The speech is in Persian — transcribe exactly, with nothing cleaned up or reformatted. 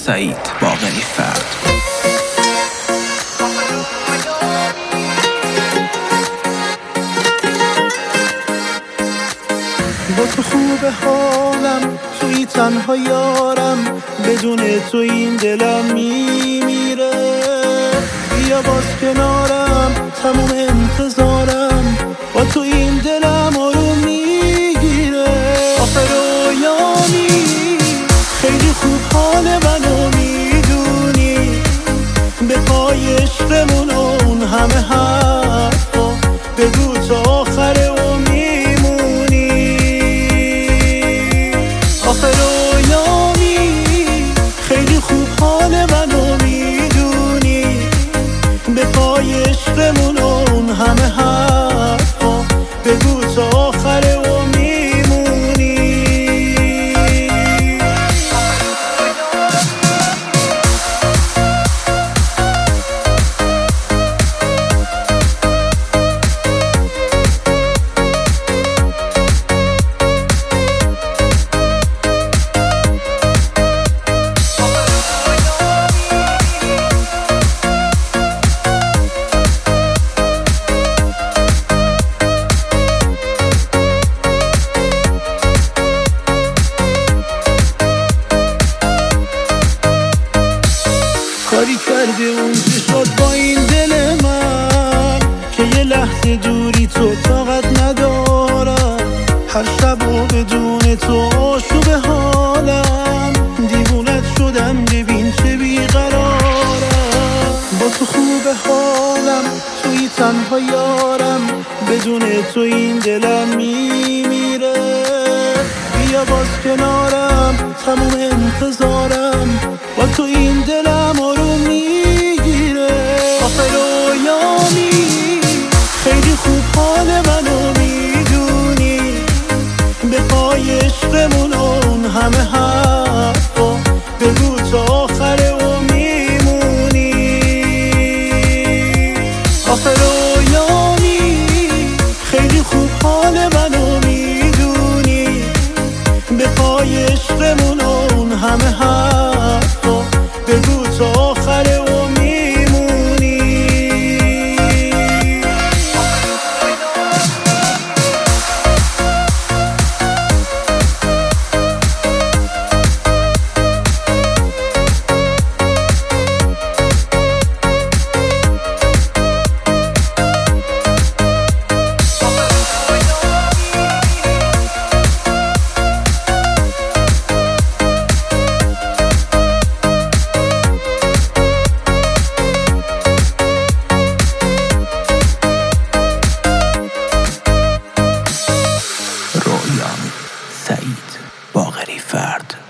سعید باقری فرد. با تو خوب حالم، توی تنها یارم، بدون تو این دلم میمیره. بیا باز کنارم، تموم انتظارم، با تو این دلم آروم میگیره. آخه رویانی خیلی خوب حال منو میدونی، به پای عشقمون اون همه حرفا بگو تا آخر و میمونی. آخه رویانی خیلی خوب حال منو میدونی، به پای عشقمون اون همه حرفا بگو تا آخر و میمونی. کاری کرده اون که شد با این دل من، که یه لحظه دوری تو طاقت ندارم. هر شب و بدون تو آشوب حالم، دیوونت شدم ببین چه بیقرارم. با تو خوب حالم، توی تنها یارم، بدون تو این دلم میمیره. بیا باز کنارم، تموم انتظارم، با تو این دلم آروم میگیره. آخه رویانی خیلی خوب حال منو میدونی، به پای عشقمون اون همه حرفا بگو تا آخر و میمونی. آخه رویانی خیلی خوب حال منو میدونی، به پای عشقمون اون همه حرفا بگو تا آخر و میمونی. سعید باقری فرد.